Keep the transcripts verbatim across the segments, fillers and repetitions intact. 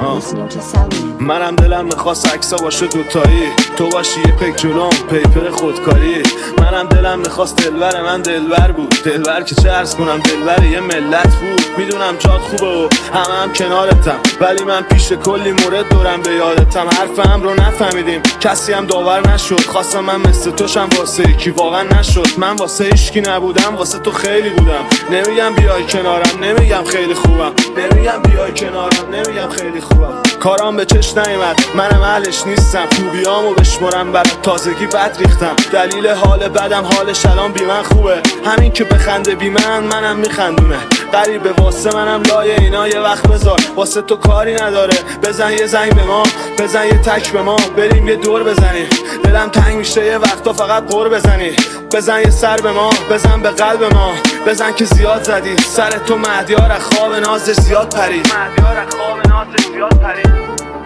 منم دلم میخواست عکسا باشه دوتایی، تو باشی یه پک جلوم پیپر خودکاری. منم دلم میخواست دلبر من دلبر بود، دلبر که چه عرض کنم دلبر یه ملت بود. میدونم جات خوبه و همه هم کنارتم، ولی من پیش کلی مورد دورم به یادتم. حرفم رو نفهمیدیم کسی هم داور نشد، خواستم من مثل توشم واسه یکی واقعا نشد. من واسه هیچکی نبودم، واسه تو خیلی بودم. نمیگم بیای کنارم، نمیگم خیلی خوبم، نمیگم بیای کنارم، نمیگم خیلی خوبم. کارام به چش نیومد، منم اهلش نیستم. خوبیامو بشمرم برات تازگی بد ریختم. دلیل حال بدم حالش الان بی من خوبه، همین که بخنده بی من منم میخندونه. غریبه واسه منم لایه اینا یه وقت بذار، واسه تو کاری نداره. بزن یه زنگ به ما، بزن یه تک به ما، بریم یه دور بزنیم. دلم تنگ میشه یه وقتا فقط قور بزنی. بزن یه سر به ما، بزن به قلب ما، بزن که زیاد زدی سر تو مهدیار از خواب نازش زیاد پرید. مهدیار از خواب نازش ziyad پرید.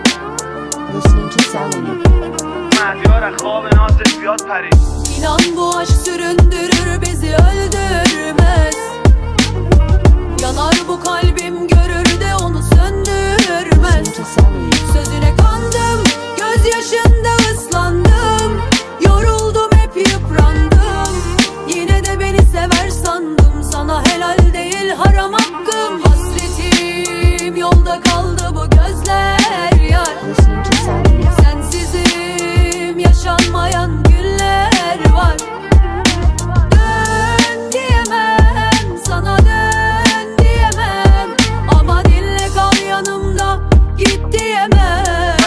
مهدیار از خواب نازش ziyad پرید. İnan bu aşk süründürür bizi öldürmez. Yanar bu kalbim görür de onu söndürmez. Sözüne kandım, gözyaşında ıslandım. Yoruldum hep yıprandım. Yine de beni sever sandım. Sana helal değil haram hakkım. Hasretim yolda kaldı bu gözler yar. Sensizim yaşanmayan günler var. Dön diyemem, sana dön diyemem. Ama dinle kal yanımda, git diyemem.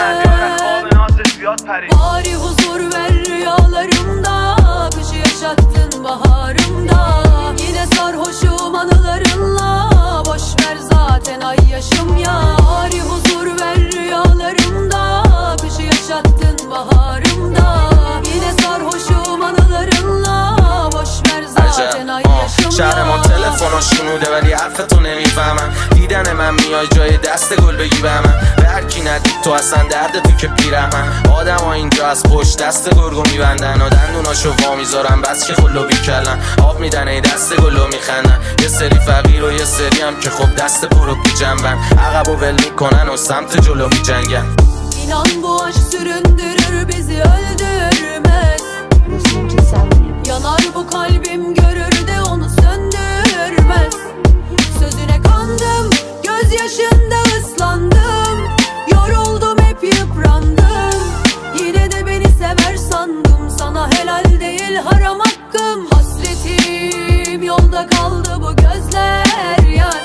Bari huzur ver rüyalarımda. Kışı yaşattın baharımda. Yine sarhoşum anılarınla. Boş ver zaten ay yaşım ya. Bari huzur ver rüyalarımda. Kışı yaşattın baharımda. Yine sarhoşum anılarınla. Boş ver zaten ay yaşım ya. شهرمان تلفن‌ها شنوده ولی حرفتو نمیفهمن. دیدن من میای جای دست گل بگی به من. به هر کی ندید تو اصلا درد تو که پیرهمن. آدم ها اینجا از پشت دست گرگو میبندن و دندوناشو وا میذارن بس که خلو بیکلن. آب میدن ای دست گلو میخندن. یه سری فقیر و یه سری هم که خب دست پرو بی جنبن. عقبو ول میکنن و سمت جلو میجنگن. İnan bu aşk süründürür bizi öldürmez. Yanar bu kalbim görür de onu söndürmez. Sözüne kandım, gözyaşında ıslandım. Yoruldum hep yıprandım. Yine de beni sever sandım. Sana helal değil haram hakkım. Hasretim yolda kaldı bu gözler yar.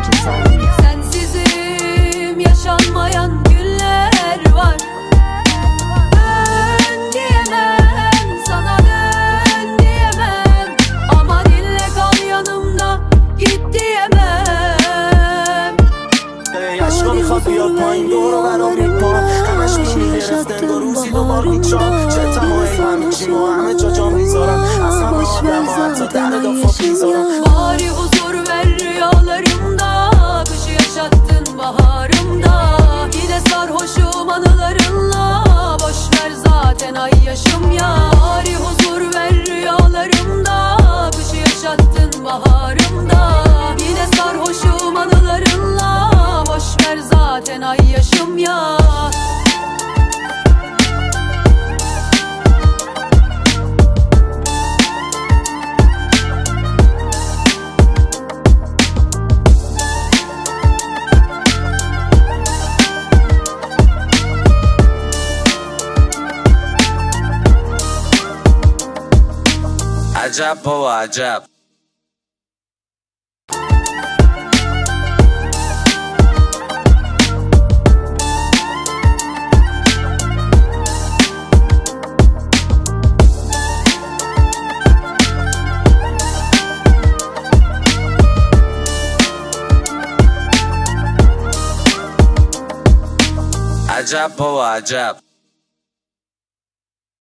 Sensizim yaşanmayan günler var. Dön diyemem, sana dön diyemem. Ama dinle kal yanımda, git diyemem. ای عشقا میخواد بیاد پایین دورو برا میپان. همش میمی گرفته دو روزی دوبار میچان. چه تمایی همه چیم و همه جا جا میذارم. اصلا به آدم و حتی در دفا میذارم. Bari huzur ver rüyalarımda. Kışı yaşattın baharımda. Yine sarhoşum anılarınla. Boş ver zaten ay yaşım ya. Bari huzur ver rüyalarımda. Kışı yaşattın baharımda. Yine sarhoşum anılarınla. Boş ver zaten ay yaşım ya. عجب بابا عجب. عجب بابا عجب.